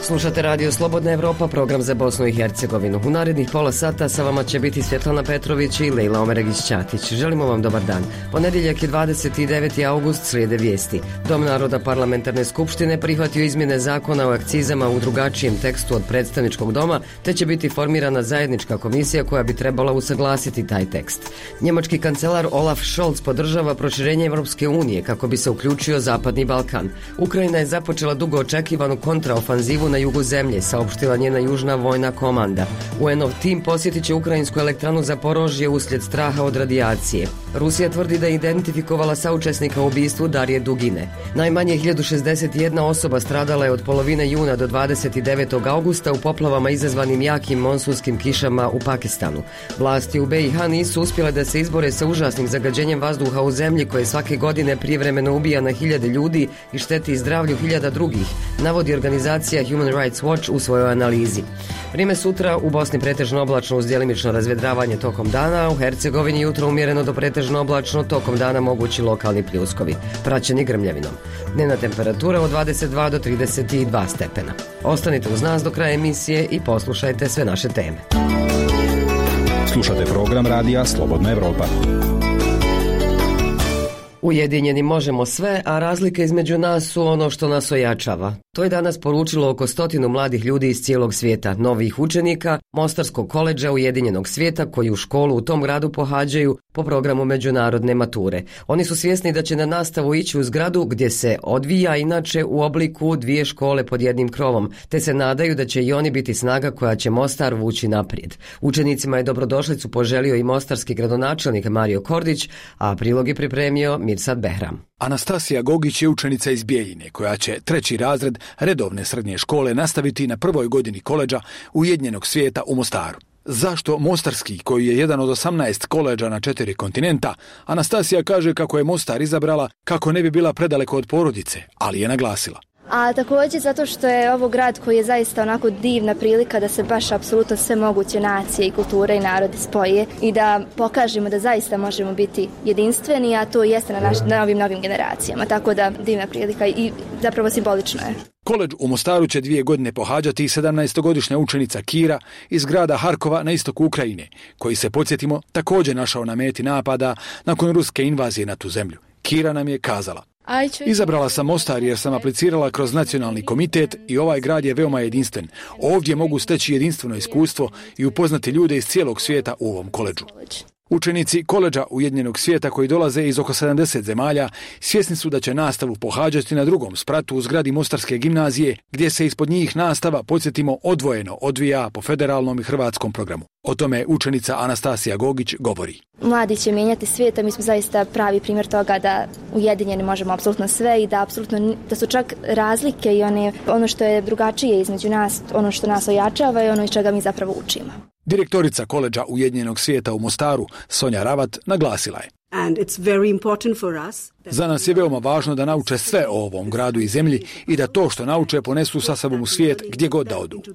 Slušate Radio Slobodna Evropa, program za Bosnu i Hercegovinu. U narednih pola sata sa vama će biti Svjetlana Petrović i Lejla Omeregić-Ćatić. Želimo vam dobar dan. Ponedjeljak je 29. august, slijede vijesti. Dom naroda Parlamentarne skupštine prihvatio izmjene zakona o akcizama u drugačijem tekstu od predstavničkog doma, te će biti formirana zajednička komisija koja bi trebala usaglasiti taj tekst. Njemački kancelar Olaf Scholz podržava proširenje Europske unije kako bi se uključio Zapadni Balkan. Ukrajina je započela dugo očekivanu kontraofanzivu na jugu zemlje, saopštila njena južna vojna komanda. UN-ov tim posjetit će ukrajinsku elektranu Zaporožje uslijed straha od radijacije. Rusija tvrdi da je identifikovala saučesnika u ubistvu Darije Dugine. Najmanje 1061 osoba stradala je od polovine juna do 29. augusta u poplavama izazvanim jakim monsunskim kišama u Pakistanu. Vlasti u BiH nisu uspjele da se izbore sa užasnim zagađenjem vazduha u zemlji koje svake godine prijevremeno ubija na hiljade ljudi i šteti zdravlju hiljada drugih, navodi organizacija Human Rights Watch u svojoj analizi. Vrijeme sutra u Bosni pretežno oblačno uz djelimično razvedravanje tokom dana, u Hercegovini jutro umjereno do pretežno oblačno, tokom dana mogući lokalni pljuskovi, praćeni grmljavinom. Dnevna temperatura od 22 do 32 stepena. Ostanite uz nas do kraja emisije i poslušajte sve naše teme. Slušate program radija Slobodna Evropa. Ujedinjeni možemo sve, a razlike između nas su ono što nas ojačava. To je danas poručilo oko 100 mladih ljudi iz cijelog svijeta, novih učenika Mostarskog koledža Ujedinjenog svijeta koji u školu u tom gradu pohađaju po programu međunarodne mature. Oni su svjesni da će na nastavu ići u zgradu gdje se odvija inače u obliku dvije škole pod jednim krovom, te se nadaju da će i oni biti snaga koja će Mostar vući naprijed. Učenicima je dobrodošlicu poželio i mostarski gradonačelnik Mario Kordić, a prilog je pripremio Mirsad Behram. Anastasija Gogić je učenica iz Bijeljine koja će 3. razred redovne srednje škole nastaviti na prvoj godini koledža Ujedinjenog svijeta u Mostaru. Zašto Mostarski, koji je jedan od 18 koledža na 4 kontinenta, Anastasija kaže kako je Mostar izabrala kako ne bi bila predaleko od porodice, ali je naglasila. A također zato što je ovo grad koji je zaista onako divna prilika da se baš apsolutno sve moguće nacije i kulture i narodi spoje i da pokažemo da zaista možemo biti jedinstveni, a to jeste na ovim novim generacijama. Tako da divna prilika i zapravo simbolično je. Koledž u Mostaru će 2 godine pohađati i 17-godišnja učenica Kira iz grada Harkova na istoku Ukrajine, koji se, podsjetimo, također našao na meti napada nakon ruske invazije na tu zemlju. Kira nam je kazala: izabrala sam Mostar jer sam aplicirala kroz nacionalni komitet i ovaj grad je veoma jedinstven. Ovdje mogu steći jedinstveno iskustvo i upoznati ljude iz cijelog svijeta u ovom koledžu. Učenici koledža Ujedinjenog svijeta koji dolaze iz oko 70 zemalja svjesni su da će nastavu pohađati na drugom spratu u zgradi Mostarske gimnazije, gdje se ispod njih nastava, podsjetimo, odvojeno odvija po federalnom i hrvatskom programu. O tome učenica Anastasija Gogić govori. Mladi će mijenjati svijet, a mi smo zaista pravi primjer toga da ujedinjeni možemo apsolutno sve i da su čak razlike i ono što je drugačije između nas, ono što nas ojačava i ono iz čega mi zapravo učimo. Direktorica koledža Ujedinjenog svijeta u Mostaru, Sonja Ravat, naglasila je. Za nas je veoma važno da nauče sve o ovom gradu i zemlji i da to što nauče ponesu sa sobom u svijet gdje god da odu.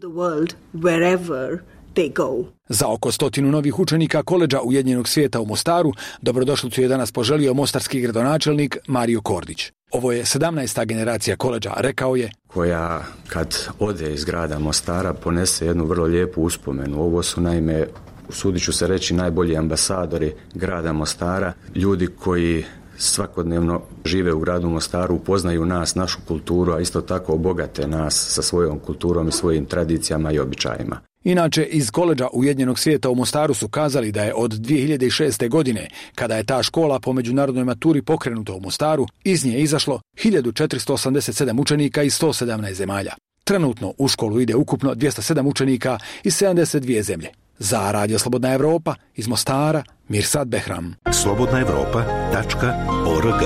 Za oko 100 novih učenika koledža Ujedinjenog svijeta u Mostaru dobrodošlicu je danas poželio mostarski gradonačelnik Mario Kordić. Ovo je 17. generacija koledža, rekao je, koja kad ode iz grada Mostara ponese jednu vrlo lijepu uspomenu. Ovo su naime, usudit ću se reći, najbolji ambasadori grada Mostara, ljudi koji svakodnevno žive u gradu Mostaru, upoznaju nas, našu kulturu, a isto tako obogate nas sa svojom kulturom i svojim tradicijama i običajima. Inače, iz koledža Ujedinjenog svijeta u Mostaru su kazali da je od 2006. godine, kada je ta škola po međunarodnoj maturi pokrenuta u Mostaru, iz nje izašlo 1487 učenika iz 117 zemalja. Trenutno u školu ide ukupno 207 učenika iz 72 zemlje. Za Radio Slobodna Evropa iz Mostara, Mirsad Behram. slobodnaevropa.org.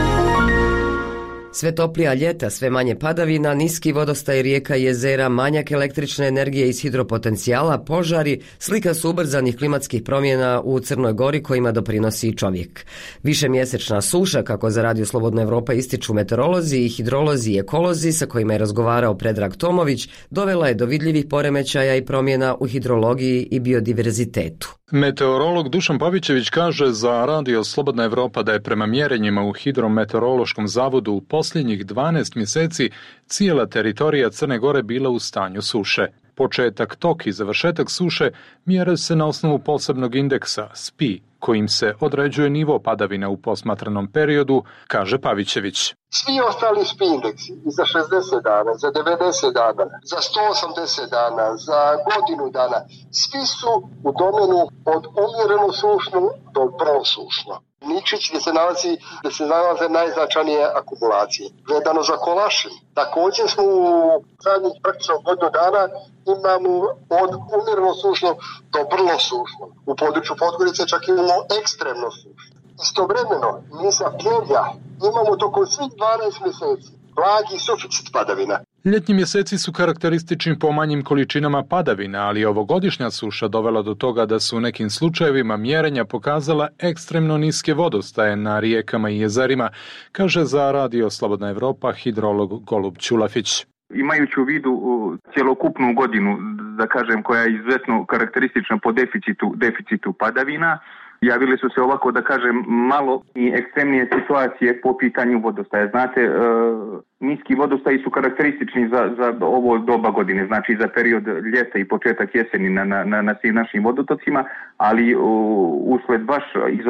Sve toplija ljeta, sve manje padavina, niski vodostaj rijeka i jezera, manjak električne energije iz hidropotencijala, požari, slika su ubrzanih klimatskih promjena u Crnoj Gori kojima doprinosi i čovjek. Višemjesečna suša, kako za Radio Slobodna Evropa ističu meteorolozi i hidrolozi i ekolozi sa kojima je razgovarao Predrag Tomović, dovela je do vidljivih poremećaja i promjena u hidrologiji i biodiverzitetu. Meteorolog Dušan Pavićević kaže za Radio Slobodna Evropa da je prema mjerenjima u Hidrometeorološkom zavodu u posljednjih 12 mjeseci cijela teritorija Crne Gore bila u stanju suše. Početak, tok i završetak suše mjere se na osnovu posebnog indeksa SPI, kojim se određuje nivo padavina u posmatranom periodu, kaže Pavićević. Svi ostali SPI indeksi i za 60 dana, za 90 dana, za 180 dana, za godinu dana, svi su u domenu od umjereno sušno do vrlo sušno. Ničić gdje se nalaze najznačajnije akumulacije. Gledano za Kolašin, također smo u zadnjih praktično godinu dana imamo od umjereno sušno do vrlo sušno. U području Podgorice čak imamo ekstremno sušno. Istovremeno, mi sa Pljevlja imamo tokom svih 12 mjeseci blagi suficit padavina. Ljetni mjeseci su karakteristični po manjim količinama padavina, ali ovogodišnja suša dovela do toga da su u nekim slučajevima mjerenja pokazala ekstremno niske vodostaje na rijekama i jezerima, kaže za Radio Slobodna Evropa hidrolog Golub Ćulafić. Imajući u vidu cjelokupnu godinu, da kažem, koja je izuzetno karakteristična po deficitu padavina, javili su se ovako, da kažem, malo i ekstremnije situacije po pitanju vodostaja. Znate, niski vodostaji su karakteristični za ovo doba godine, znači za period ljeta i početak jeseni na svim našim vodotocima, ali usled baš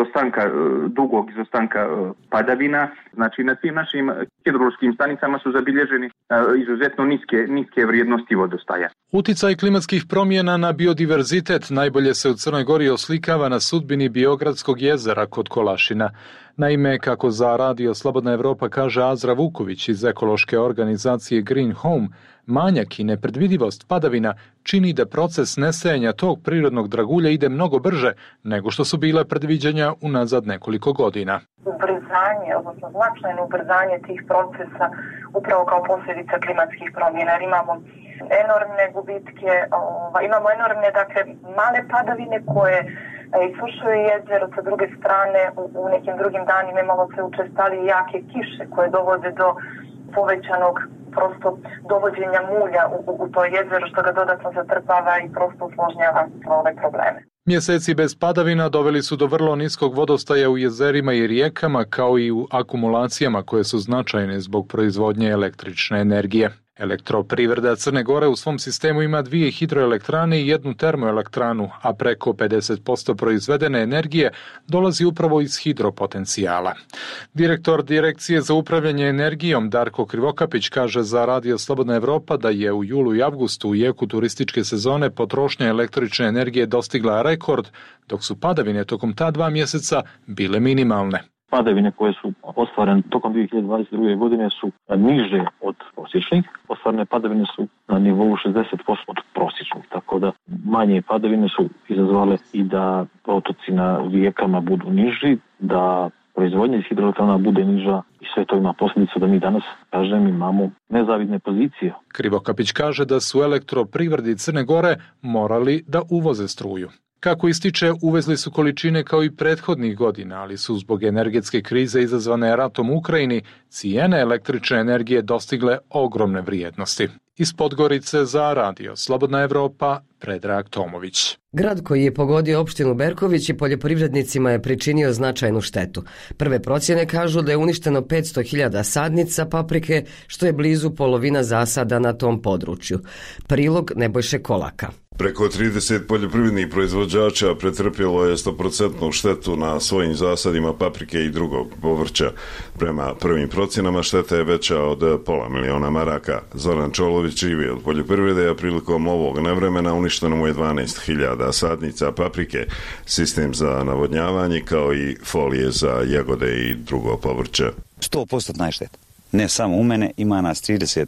dugog izostanka padavina, znači na svim našim hidrološkim stanicama su zabilježeni izuzetno niske vrijednosti vodostaja. Uticaj klimatskih promjena na biodiverzitet najbolje se u Crnoj Gori oslikava na sudbini Biogradskog jezera kod Kolašina. Naime, kako za Radio Slobodna Evropa kaže Azra Vuković iz ekološke organizacije Green Home, manjak i nepredvidivost padavina čini da proces nestajanja tog prirodnog dragulja ide mnogo brže nego što su bile predviđanja unazad nekoliko godina. Ubrzanje, odnosno značajno ubrzanje tih procesa upravo kao posljedica klimatskih promjena. Jer imamo enormne gubitke, imamo enormne, dakle, male padavine koje isušuju jezero, sa druge strane u nekim drugim danima imamo sve učestalije jake kiše koje dovode do povećanog prosto dovođenja mulja u to jezero, što ga dodatno zatrpava i prosto usložnjava ove probleme. Mjeseci bez padavina doveli su do vrlo niskog vodostaja u jezerima i rijekama, kao i u akumulacijama koje su značajne zbog proizvodnje električne energije. Elektroprivreda Crne Gore u svom sistemu ima 2 hidroelektrane i 1 termoelektranu, a preko 50% proizvedene energije dolazi upravo iz hidropotencijala. Direktor Direkcije za upravljanje energijom Darko Krivokapić kaže za Radio Slobodna Evropa da je u julu i avgustu u jeku turističke sezone potrošnja električne energije dostigla rekord, dok su padavine tokom ta 2 mjeseca bile minimalne. Padavine koje su ostvarene tokom 2022. godine su niže od prosječnih. Ostvarene padavine su na nivou 60% od prosječnih, tako da manje padavine su izazvale i da protoci na rijekama budu niži, da proizvodnja iz hidroelektrana bude niža i sve to ima posljedicu da mi danas, kažem, imamo nezavidne pozicije. Krivokapić kaže da su elektroprivredi Crne Gore morali da uvoze struju. Kako ističe, uvezli su količine kao i prethodnih godina, ali su zbog energetske krize izazvane ratom u Ukrajini cijene električne energije dostigle ogromne vrijednosti. Iz Podgorice za Radio Slobodna Evropa, Predrag Tomović. Grad koji je pogodio opštinu Berković i poljoprivrednicima je pričinio značajnu štetu. Prve procjene kažu da je uništeno 500.000 sadnica paprike, što je blizu polovina zasada na tom području. Prilog Nebojše Kolaka. Preko 30 poljoprivrednih proizvođača pretrpjelo je 100% štetu na svojim zasadima paprike i drugog povrća. Prema prvim procjenama šteta je veća od $500.000 maraka. Zoran Čolović živi od poljoprivrede, a prilikom ovog nevremena uništeno mu je 12.000 sadnica paprike, sistem za navodnjavanje kao i folije za jagode i drugo povrće. 100% šteta. Ne samo u mene, ima nas 30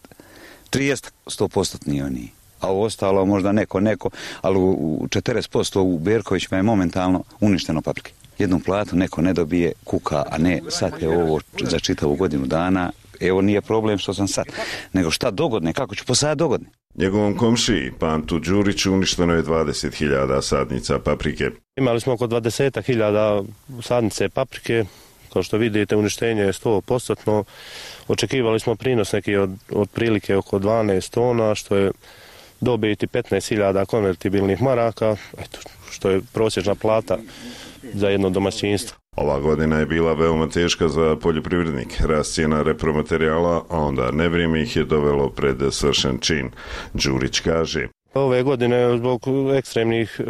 100% oni. A u ostalo možda neko, ali u 40% u Berkovićima je momentalno uništeno paprike. Jednu platu neko ne dobije, kuka, a ne sad je ovo za čitavu godinu dana. Evo nije problem što sam sad, nego šta dogodne, kako ću posaditi dogodne. Njegovom komšiji, Pantu Đuriću, uništeno je 20.000 sadnica paprike. Imali smo oko 20.000 sadnice paprike. Kao što vidite, uništenje je 100%. Očekivali smo prinos neki od prilike oko 12 tona, što je dobiti 15.000 konvertibilnih maraka, eto, što je prosječna plata za jedno domaćinstvo. Ova godina je bila veoma teška za poljoprivrednike. Rast cijena repromaterijala, a onda nevrijeme ih je dovelo pred svršen čin. Đurić kaže: Ove godine zbog ekstremnih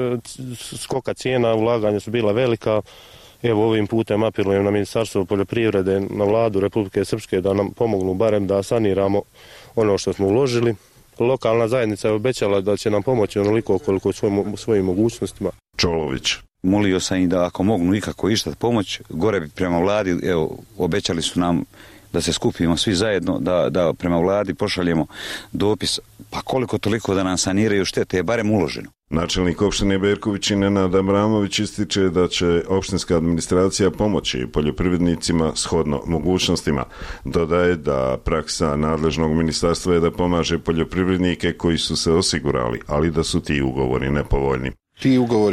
skoka cijena ulaganja su bila velika. Evo, ovim putem apelujem na Ministarstvo poljoprivrede, na vladu Republike Srpske da nam pomognu barem da saniramo ono što smo uložili. Lokalna zajednica je obećala da će nam pomoći onoliko koliko svojim mogućnostima. Čolović: Molio sam i da ako mognu ikako išta pomoć, gore bi prema vladi, evo, obećali su nam da se skupimo svi zajedno, da prema vladi pošaljemo dopis, pa koliko toliko da nam saniraju štete je barem uloženo. Načelnik opštine Berković i Nenad Abramović ističe da će opštinska administracija pomoći poljoprivrednicima shodno mogućnostima. Dodaje da praksa nadležnog ministarstva je da pomaže poljoprivrednike koji su se osigurali, ali da su ti ugovori nepovoljni. Ti ugovori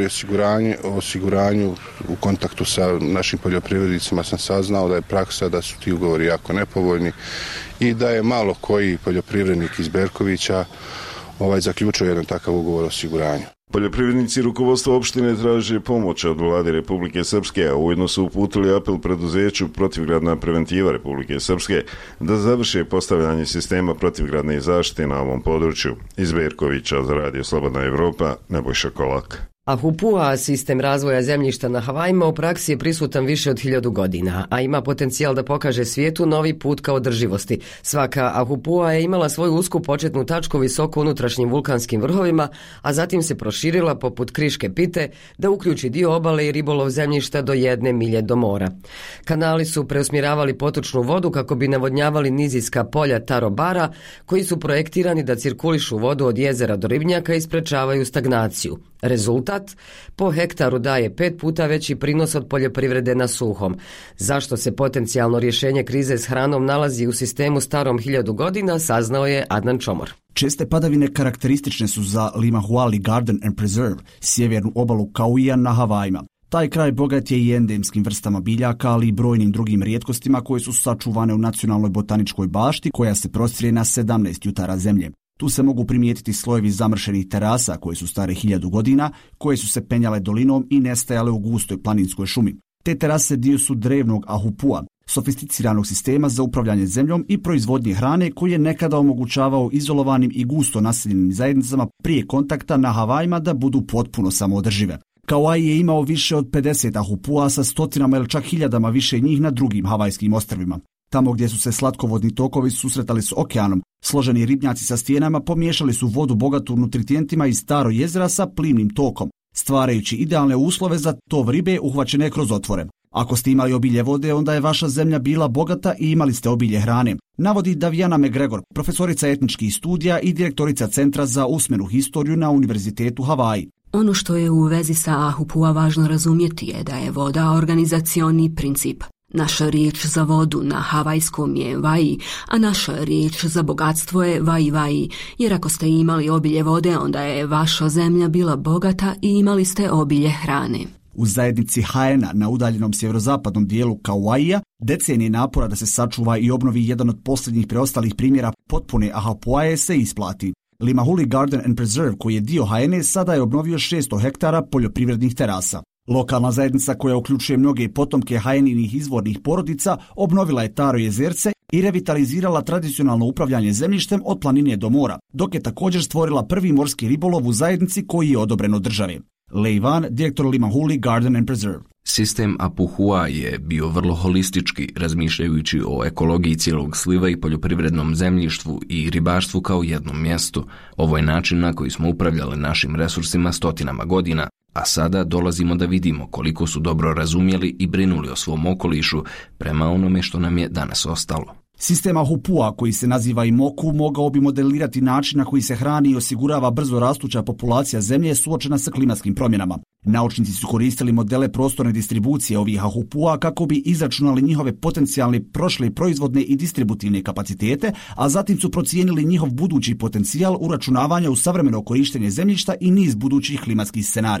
o osiguranju u kontaktu sa našim poljoprivrednicima sam saznao da je praksa da su ti ugovori jako nepovoljni i da je malo koji poljoprivrednik iz Berkovića zaključio jedan takav ugovor o osiguranju. Poljoprivrednici rukovodstva opštine traže pomoć od vlade Republike Srpske, a ujedno su uputili apel preduzeću Protivgradna preventiva Republike Srpske da završe postavljanje sistema protivgradne zaštite na ovom području. Iz Berkovića za Radio Slobodna Evropa, Nebojša Kolak. Ahupua, sistem razvoja zemljišta na Havajima, u praksi je prisutan više od 1000 godina, a ima potencijal da pokaže svijetu novi put ka održivosti. Svaka Ahupua je imala svoju usku početnu tačku visoko unutrašnjim vulkanskim vrhovima, a zatim se proširila poput Kriške pite da uključi dio obale i ribolov zemljišta do 1 milje do mora. Kanali su preusmjeravali potočnu vodu kako bi navodnjavali nizijska polja Tarobara, koji su projektirani da cirkulišu vodu od jezera do ribnjaka i sprečavaju stagnaciju. Rezultat? Po hektaru daje 5 puta veći prinos od poljoprivrede na suhom. Zašto se potencijalno rješenje krize s hranom nalazi u sistemu starom 1000 godina, saznao je Adnan Čomor. Česte padavine karakteristične su za Limahuali Garden and Preserve, sjevernu obalu Kauija na Havajima. Taj kraj bogat je i endemskim vrstama biljaka, ali i brojnim drugim rijetkostima koje su sačuvane u nacionalnoj botaničkoj bašti koja se prostire na 17 jutara zemlje. Tu se mogu primijetiti slojevi zamršenih terasa koje su stare 1000 godina, koje su se penjale dolinom i nestajale u gustoj planinskoj šumi. Te terase dio su drevnog ahupua, sofisticiranog sistema za upravljanje zemljom i proizvodnje hrane koji je nekada omogućavao izolovanim i gusto naseljenim zajednicama prije kontakta na Havajima da budu potpuno samoodržive. Kauai je imao više od 50 ahupua sa stotinama ili čak hiljadama više njih na drugim havajskim ostrvima. Tamo gdje su se slatkovodni tokovi susretali s okeanom, složeni ribnjaci sa stijenama pomiješali su vodu bogatu nutrijentima iz staro jezera sa plimnim tokom, stvarajući idealne uslove za tov ribe uhvaćene kroz otvore. Ako ste imali obilje vode, onda je vaša zemlja bila bogata i imali ste obilje hrane, navodi Daviana McGregor, profesorica etničkih studija i direktorica Centra za usmenu historiju na Univerzitetu Havaji. Ono što je u vezi sa Ahupua važno razumjeti je da je voda organizacioni princip. Naša riječ za vodu na havajskom je vai, a naša riječ za bogatstvo je vai, jer ako ste imali obilje vode, onda je vaša zemlja bila bogata i imali ste obilje hrane. U zajednici Haena na udaljenom sjeverozapadnom dijelu Kauaija decenije napora da se sačuva i obnovi jedan od posljednjih preostalih primjera potpune Ahapuaje se isplati. Limahuli Garden and Preserve, koji je dio Haene, sada je obnovio 600 hektara poljoprivrednih terasa. Lokalna zajednica koja uključuje mnoge potomke Haeninih izvornih porodica obnovila je Taro jezerce i revitalizirala tradicionalno upravljanje zemljištem od planine do mora, dok je također stvorila prvi morski ribolov u zajednici koji je odobren od države. Leivan, direktor Limahuli Garden and Preserve. Sistem Apuhua je bio vrlo holistički, razmišljajući o ekologiji cijelog sliva i poljoprivrednom zemljištvu i ribarstvu kao jednom mjestu. Ovo je način na koji smo upravljali našim resursima stotinama godina, a sada dolazimo da vidimo koliko su dobro razumjeli i brinuli o svom okolišu prema onome što nam je danas ostalo. Sistem Ahupua, koji se naziva i Moku, mogao bi modelirati način na koji se hrani i osigurava brzo rastuća populacija zemlje suočena sa klimatskim promjenama. Naučnici su koristili modele prostorne distribucije ovih Ahupua kako bi izračunali njihove potencijalne prošle proizvodne i distributivne kapacitete, a zatim su procijenili njihov budući potencijal uračunavanja u savremeno korištenje zemljišta i niz budućih klimatskih scenarija.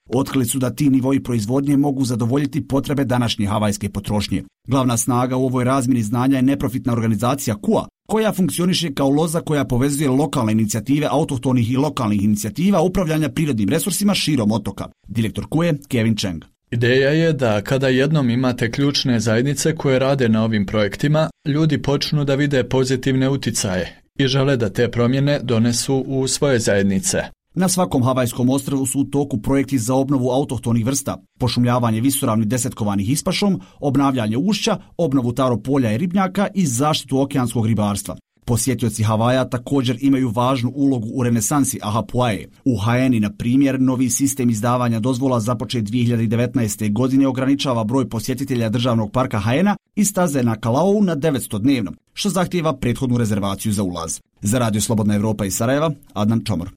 Otkrili su da ti nivoji proizvodnje mogu zadovoljiti potrebe današnje havajske potrošnje. Glavna snaga u ovoj razmjeni znanja je neprofitna organizacija KUA, koja funkcioniše kao loza koja povezuje lokalne inicijative autohtonih i lokalnih inicijativa upravljanja prirodnim resursima širom otoka. Direktor KUE Kevin Cheng. Ideja je da kada jednom imate ključne zajednice koje rade na ovim projektima, ljudi počnu da vide pozitivne uticaje i žele da te promjene donesu u svoje zajednice. Na svakom havajskom ostrvu su u toku projekti za obnovu autohtonih vrsta, pošumljavanje visoravni desetkovanih ispašom, obnavljanje ušća, obnovu taro polja i ribnjaka i zaštitu okeanskog ribarstva. Posjetioci Havaja također imaju važnu ulogu u renesansi Ahapuae. U Haeni, na primjer, novi sistem izdavanja dozvola započet 2019. godine ograničava broj posjetitelja državnog parka Haena i staze na Kalaou na 900-dnevno, što zahtijeva prethodnu rezervaciju za ulaz. Za Radio Slobodna Evropa iz Sarajeva, Adnan Čomor.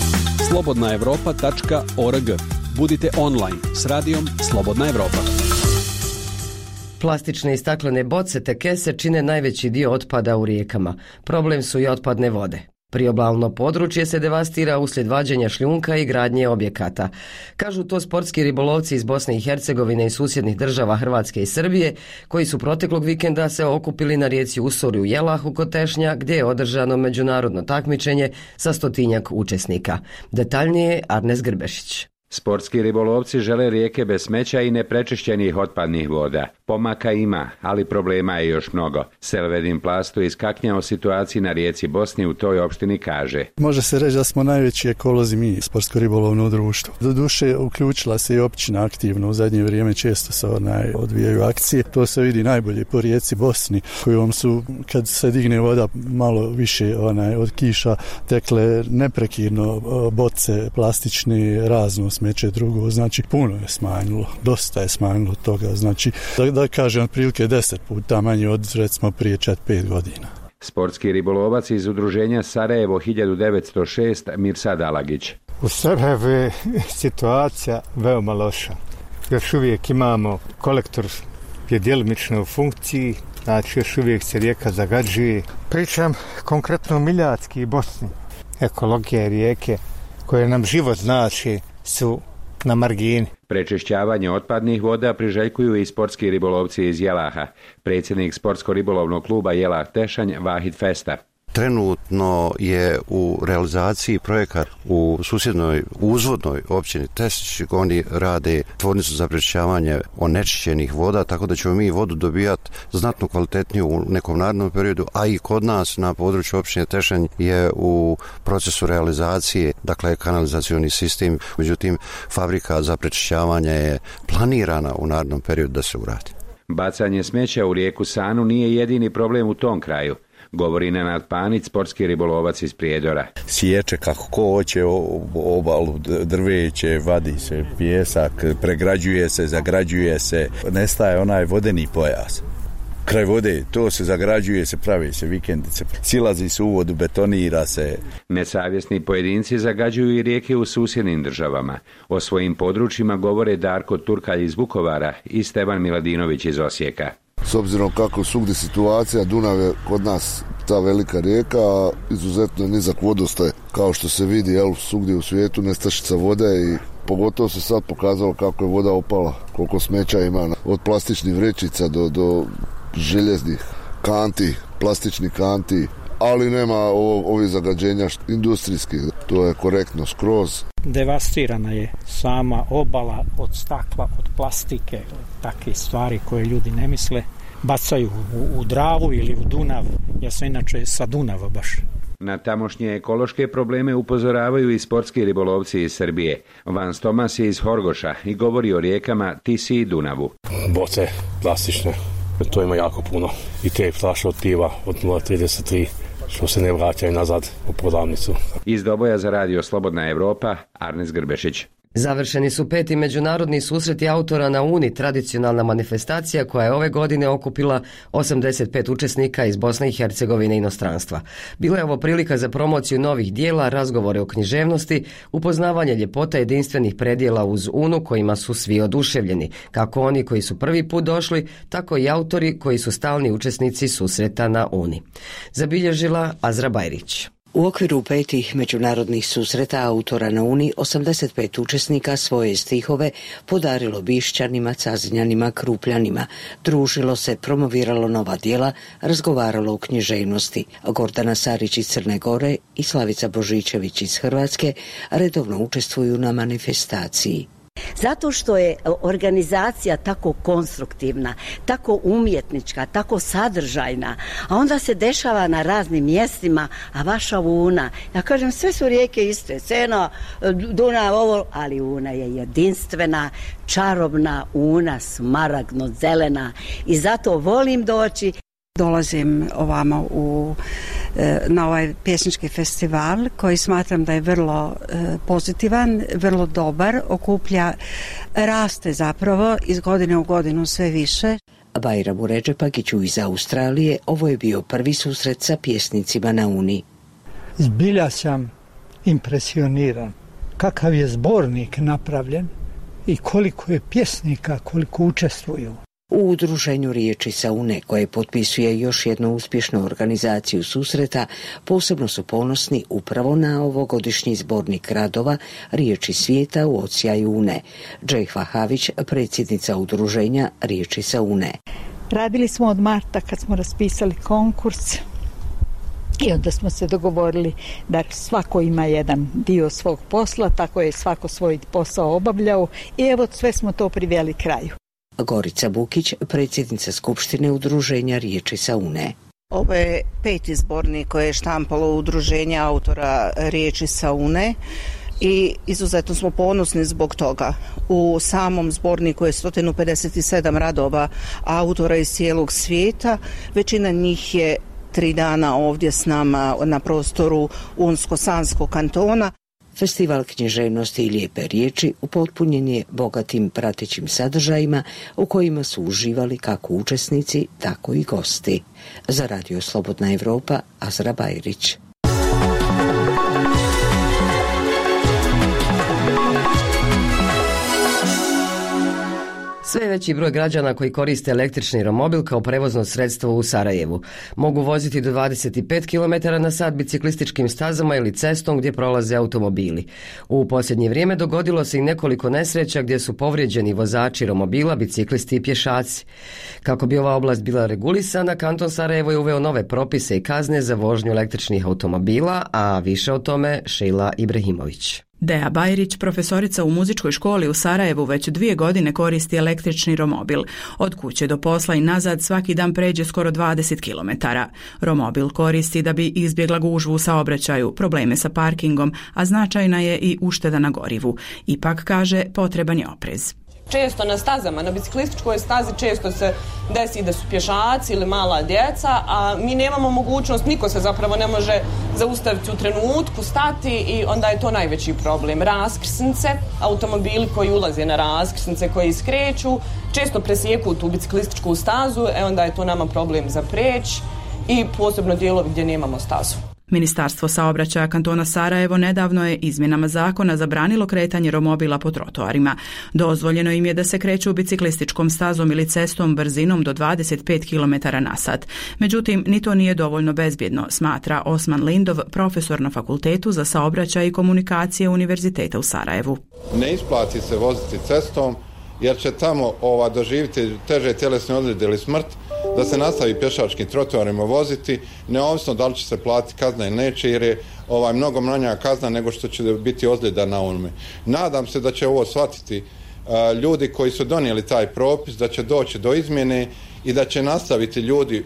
slobodnaevropa.org. Budite online s radijom Slobodna Evropa. Plastične i staklene boce te kese čine najveći dio otpada u rijekama. Problem su i otpadne vode. Priobalno područje se devastira uslijed vađenja šljunka i gradnje objekata. Kažu to sportski ribolovci iz Bosne i Hercegovine i susjednih država Hrvatske i Srbije, koji su proteklog vikenda se okupili na rijeci Usori u Jelahu kod Tešnja, gdje je održano međunarodno takmičenje sa 100-tinjak učesnika. Detaljnije Arnes Grbešić. Sportski ribolovci žele rijeke bez smeća i neprečišćenih otpadnih voda. Pomaka ima, ali problema je još mnogo. Selvedin Plasto iz Kaknja o situaciji na rijeci Bosni u toj opštini kaže. Može se reći da smo najveći ekolozi mi, sportsko-ribolovno društvo. Doduše uključila se i općina aktivno, u zadnje vrijeme često se odvijaju akcije. To se vidi najbolje po rijeci Bosni, kojom su, kad se digne voda malo više od kiša, tekle neprekidno boce, plastične, razno smeće drugo, znači puno je smanjilo, dosta je smanjilo toga, znači da kažem otprilike 10 puta manje od recimo prije 4-5 godina. Sportski ribolovac iz udruženja Sarajevo 1906 Mirsad Alagić. U Sarajevu je situacija veoma loša. Još uvijek imamo kolektor je djelomično u funkciji, znači još uvijek se rijeka zagađuje. Pričam konkretno o Miljacki i Bosni. Ekologija rijeke koje nam život znači su na margini. Prečišćavanje otpadnih voda priželjkuju i sportski ribolovci iz Jelaha. Predsjednik sportsko-ribolovnog kluba Jelah Tešanj Vahid Festa. Trenutno je u realizaciji projekat u susjednoj uzvodnoj općini Tešić. Oni rade tvornicu za prečišćavanje onečišćenih voda, tako da ćemo mi vodu dobijati znatno kvalitetniju u nekom narednom periodu, a i kod nas na području općine Tešanj je u procesu realizacije, dakle kanalizacioni sistem, međutim fabrika za prečišćavanje je planirana u narednom periodu da se uradi. Bacanje smeća u rijeku Sanu nije jedini problem u tom kraju, govori Nenad Panić, sportski ribolovac iz Prijedora. Sječe kako ko hoće obalu, drveće, vadi se pijesak, pregrađuje se, zagrađuje se, nestaje onaj vodeni pojas. Kraj vode, to se zagrađuje, se pravi se vikendice, silazi se u vodu, betonira se. Nesavjesni pojedinci zagađuju i rijeke u susjednim državama. O svojim područjima govore Darko Turkalj iz Vukovara i Stevan Miladinović iz Osijeka. S obzirom kako svugdje situacija, Dunav je kod nas ta velika rijeka, a izuzetno je nizak vodostaj. Kao što se vidi, svugdje u svijetu nestašica vode i pogotovo se sad pokazalo kako je voda opala, koliko smeća ima, od plastičnih vrećica do željeznih kanti, plastičnih kanti, ali nema ovih zagađenja industrijskih, to je korektno skroz. Devastirana je sama obala od stakla, od plastike, takve stvari koje ljudi ne misle, bacaju u Dravu ili u Dunav. Ja sam inače sa Dunava baš. Na tamošnje ekološke probleme upozoravaju i sportski ribolovci iz Srbije. Vans Tomas je iz Horgoša i govori o rijekama Tisi i Dunavu. Boce plastične, to ima jako puno. I te flaše od piva od 0,33 što se ne vraćaju nazad u prodavnicu. Iz Doboja za Radio Slobodna Evropa, Arnes Grbešić. Završeni su 5. međunarodni susreti autora na Uni, tradicionalna manifestacija koja je ove godine okupila 85 učesnika iz Bosne i Hercegovine i inostranstva. Bila je ovo prilika za promociju novih dijela, razgovore o književnosti, upoznavanje ljepota jedinstvenih predjela uz Unu kojima su svi oduševljeni, kako oni koji su prvi put došli, tako i autori koji su stalni učesnici susreta na Uni. Zabilježila Azra Bajrić. U okviru 5. međunarodnih susreta autora na Uni, 85 učesnika svoje stihove podarilo Bišćanima, Cazinjanima, Krupljanima, družilo se, promoviralo nova djela, razgovaralo o književnosti. Gordana Sarić iz Crne Gore i Slavica Božičević iz Hrvatske redovno učestvuju na manifestaciji. Zato što je organizacija tako konstruktivna, tako umjetnička, tako sadržajna, a onda se dešava na raznim mjestima, a vaša Una, ja kažem, sve su rijeke iste, Sena, Dunav, ovo, ali Una je jedinstvena, čarobna Una, smaragdno zelena i zato volim doći. Dolazim ovamo na ovaj pjesnički festival koji smatram da je vrlo pozitivan, vrlo dobar, okuplja, raste zapravo iz godine u godinu sve više. Bajramu Redžepagiću iz Australije ovo je bio prvi susret sa pjesnicima na Uni. Zbilja sam impresioniran kakav je zbornik napravljen i koliko je pjesnika, koliko učestvuju. U udruženju Riječi sa Une, koje potpisuje još jednu uspješnu organizaciju susreta, posebno su ponosni upravo na ovogodišnji zbornik radova Riječi svijeta u odsjaju Une. Džehva Havić, predsjednica udruženja Riječi sa Une. Radili smo od marta kad smo raspisali konkurs i onda smo se dogovorili da svako ima jedan dio svog posla, tako je svako svoj posao obavljao i evo sve smo to priveli kraju. Gorica Bukić, predsjednica Skupštine udruženja Riječi sa Une. Ovo je 5. zbornik koje je štampalo udruženje autora Riječi sa Une i izuzetno smo ponosni zbog toga. U samom zborniku je 157 radova autora iz cijelog svijeta, većina njih je 3 dana ovdje s nama na prostoru Unsko-Sanskog kantona. Festival književnosti i lijepe riječi upotpunjen je bogatim pratećim sadržajima u kojima su uživali kako učesnici, tako i gosti. Za Radio Slobodna Evropa, Azra Bajrić. Sve veći broj građana koji koriste električni romobil kao prevozno sredstvo u Sarajevu mogu voziti do 25 km na sat biciklističkim stazama ili cestom gdje prolaze automobili. U posljednje vrijeme dogodilo se i nekoliko nesreća gdje su povrijeđeni vozači romobila, biciklisti i pješaci. Kako bi ova oblast bila regulisana, kanton Sarajevo je uveo nove propise i kazne za vožnju električnih automobila, a više o tome Šejla Ibrahimović. Deja Bajrić, profesorica u muzičkoj školi u Sarajevu, već 2 godine koristi električni romobil. Od kuće do posla i nazad svaki dan pređe skoro 20 km. Romobil koristi da bi izbjegla gužvu u saobraćaju, probleme sa parkingom, a značajna je i ušteda na gorivu. Ipak, kaže, potreban je oprez. Često na stazama, na biciklističkoj stazi često se desi da su pješaci ili mala djeca, a mi nemamo mogućnost, niko se zapravo ne može zaustaviti u trenutku, stati i onda je to najveći problem. Raskrsnice, automobili koji ulaze na raskrsnice, koji skreću, često presjeku tu biciklističku stazu, onda je to nama problem za preć i posebno dijelovi gdje nemamo stazu. Ministarstvo saobraćaja kantona Sarajevo nedavno je izmjenama zakona zabranilo kretanje romobila po trotoarima. Dozvoljeno im je da se kreću biciklističkom stazom ili cestom brzinom do 25 km na sat. Međutim, ni to nije dovoljno bezbjedno, smatra Osman Lindov, profesor na Fakultetu za saobraćaj i komunikacije Univerziteta u Sarajevu. Ne isplati se voziti cestom jer će tamo doživjeti teže tjelesne ozljede ili smrt, da se nastavi pješačkim trotoarima voziti, neovisno da li će se platiti kazna ili neće, jer je mnogo manja kazna nego što će biti ozljeda na onome. Nadam se da će ovo shvatiti ljudi koji su donijeli taj propis, da će doći do izmjene i da će nastaviti ljudi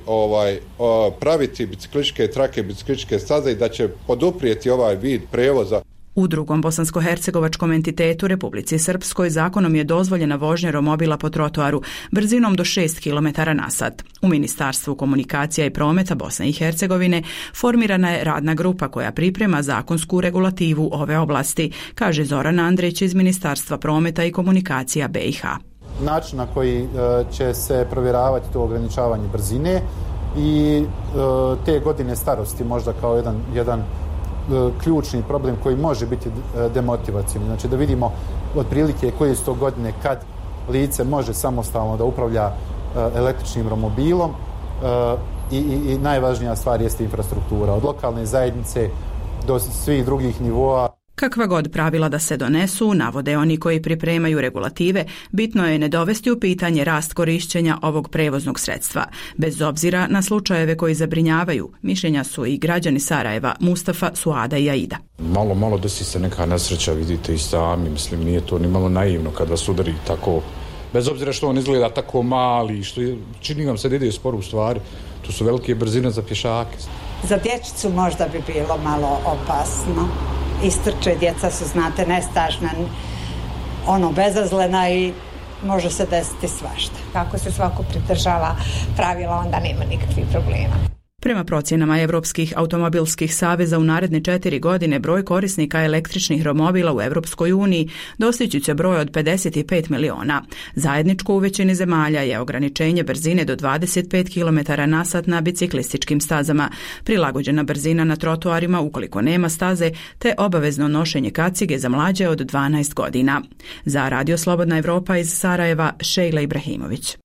praviti biciklističke trake, biciklističke staze i da će poduprijeti ovaj vid prevoza. U drugom bosansko-hercegovačkom entitetu Republici Srpskoj zakonom je dozvoljena vožnja romobila po trotoaru brzinom do 6 km na sat. U Ministarstvu komunikacija i prometa Bosne i Hercegovine formirana je radna grupa koja priprema zakonsku regulativu ove oblasti, kaže Zoran Andrić iz Ministarstva prometa i komunikacija BiH. Način na koji će se provjeravati to ograničavanje brzine i te godine starosti možda kao jedan ključni problem koji može biti demotivacijni. Znači da vidimo otprilike koje su to godine kad lice može samostalno da upravlja električnim romobilom i najvažnija stvar jeste infrastruktura. Od lokalne zajednice do svih drugih nivoa. Kakva god pravila da se donesu, navode oni koji pripremaju regulative, bitno je ne dovesti u pitanje rast korišćenja ovog prevoznog sredstva. Bez obzira na slučajeve koji zabrinjavaju, mišljenja su i građani Sarajeva, Mustafa, Suada i Aida. Malo desi se neka nesreća, vidite i sami, mislim, nije to ni malo naivno kad vas udari tako, bez obzira što on izgleda tako mali, što čini vam se da ide sporo u stvari, to su velike brzine za pješake. Za dječicu možda bi bilo malo opasno. Istrče, djeca su, znate, nestašna, bezazlena i može se desiti svašta. Kako se svako pridržava pravila, onda nema nikakvih problema. Prema procjenama Evropskih automobilskih saveza u naredne 4 godine broj korisnika električnih romobila u Europskoj uniji dostići će broj od 55 miliona. Zajedničko u većini zemalja je ograničenje brzine do 25 km/h na biciklističkim stazama, prilagođena brzina na trotoarima ukoliko nema staze, te obavezno nošenje kacige za mlađe od 12 godina. Za Radio Slobodna Evropa iz Sarajeva, Šejla Ibrahimović.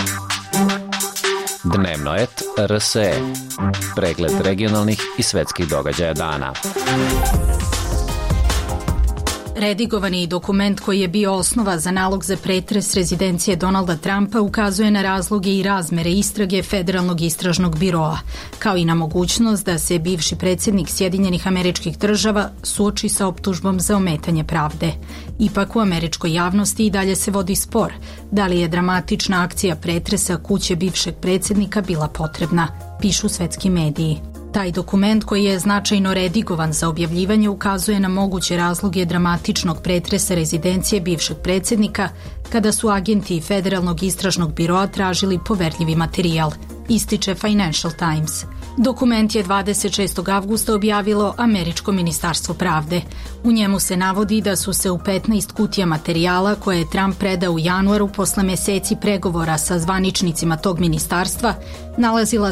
Dnevnoet RSE. Pregled regionalnih i svetskih događaja dana. Redigovani dokument koji je bio osnova za nalog za pretres rezidencije Donalda Trumpa ukazuje na razloge i razmere istrage Federalnog istražnog biroa, kao i na mogućnost da se bivši predsjednik Sjedinjenih Američkih Država suoči sa optužbom za ometanje pravde. Ipak u američkoj javnosti i dalje se vodi spor da li je dramatična akcija pretresa kuće bivšeg predsjednika bila potrebna, pišu svetski mediji. Taj dokument koji je značajno redigovan za objavljivanje ukazuje na moguće razloge dramatičnog pretresa rezidencije bivšeg predsjednika kada su agenti Federalnog istražnog biroa tražili poverljivi materijal, ističe Financial Times. Dokument je 26. avgusta objavilo Američko ministarstvo pravde. U njemu se navodi da su se u 15 kutija materijala koje je Trump predao u januaru posle meseci pregovora sa zvaničnicima tog ministarstva nalazila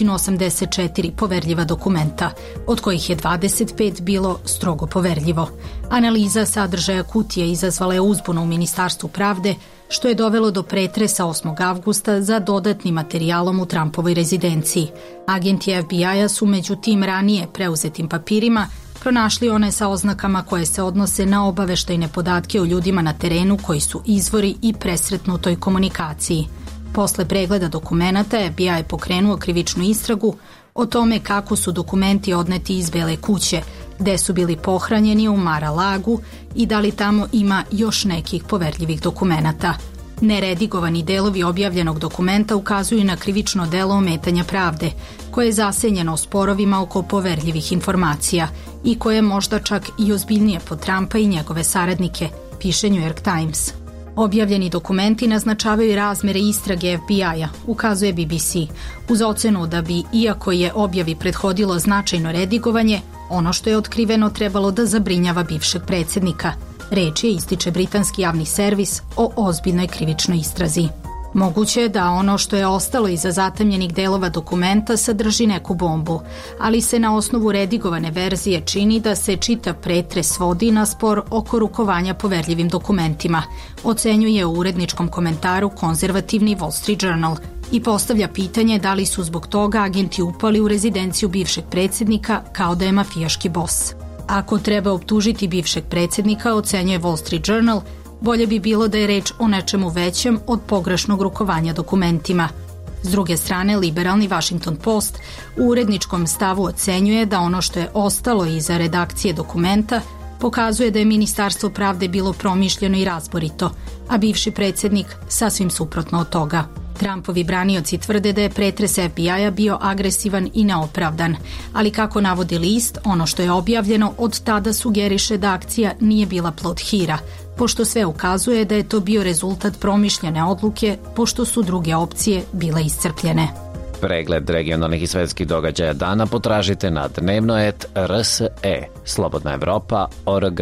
184 poverljiva dokumenta, od kojih je 25 bilo strogo poverljivo. Analiza sadržaja kutije izazvala je uzbunu u Ministarstvu pravde, što je dovelo do pretresa 8. avgusta za dodatnim materijalom u Trumpovoj rezidenciji. Agenti FBI-a su među tim ranije preuzetim papirima pronašli one sa oznakama koje se odnose na obaveštajne podatke o ljudima na terenu koji su izvori i presretnutoj komunikaciji. Posle pregleda dokumenata FBI je pokrenuo krivičnu istragu o tome kako su dokumenti odneti iz Bele kuće, gde su bili pohranjeni u Mar-a-Lagu i da li tamo ima još nekih poverljivih dokumenata. Neredigovani delovi objavljenog dokumenta ukazuju na krivično delo ometanja pravde, koje je zasenjeno sporovima oko poverljivih informacija i koje je možda čak i ozbiljnije po Trumpa i njegove saradnike, piše New York Times. Objavljeni dokumenti naznačavaju razmere istrage FBI-a, ukazuje BBC, uz ocenu da bi, iako je objavi prethodilo značajno redigovanje, ono što je otkriveno trebalo da zabrinjava bivšeg predsjednika. Reč je, ističe britanski javni servis, o ozbiljnoj krivičnoj istrazi. Moguće je da ono što je ostalo iza zatamljenih delova dokumenta sadrži neku bombu, ali se na osnovu redigovane verzije čini da se čitav pretres vodi na spor oko rukovanja poverljivim dokumentima, ocenjuje u uredničkom komentaru konzervativni Wall Street Journal i postavlja pitanje da li su zbog toga agenti upali u rezidenciju bivšeg predsjednika kao da je mafijaški bos. Ako treba optužiti bivšeg predsjednika, ocenjuje Wall Street Journal, bolje bi bilo da je reč o nečemu većem od pogrešnog rukovanja dokumentima. S druge strane, liberalni Washington Post u uredničkom stavu ocenjuje da ono što je ostalo iza redakcije dokumenta pokazuje da je Ministarstvo pravde bilo promišljeno i razborito, a bivši predsjednik sasvim suprotno od toga. Trumpovi branioci tvrde da je pretres FBI-a bio agresivan i neopravdan, ali kako navodi list, ono što je objavljeno od tada sugeriše da akcija nije bila plod hira, pošto sve ukazuje da je to bio rezultat promišljene odluke, pošto su druge opcije bile iscrpljene. Pregled regionalnih i svetskih događaja dana potražite na dnevnoet RSE, Slobodna Evropa.org.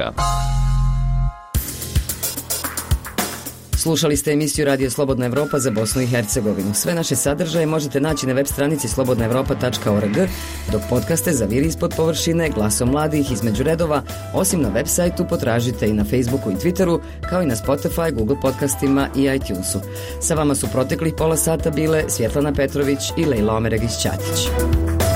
Slušali ste emisiju Radio Slobodna Evropa za Bosnu i Hercegovinu. Sve naše sadržaje možete naći na web stranici slobodnaevropa.org, dok podcaste Zaviri ispod površine, Glasom mladih, Između redova, osim na web sajtu potražite i na Facebooku i Twitteru, kao i na Spotify, Google podcastima i iTunesu. Sa vama su proteklih pola sata bile Svjetlana Petrović i Lejla Omeregić-Ćatić.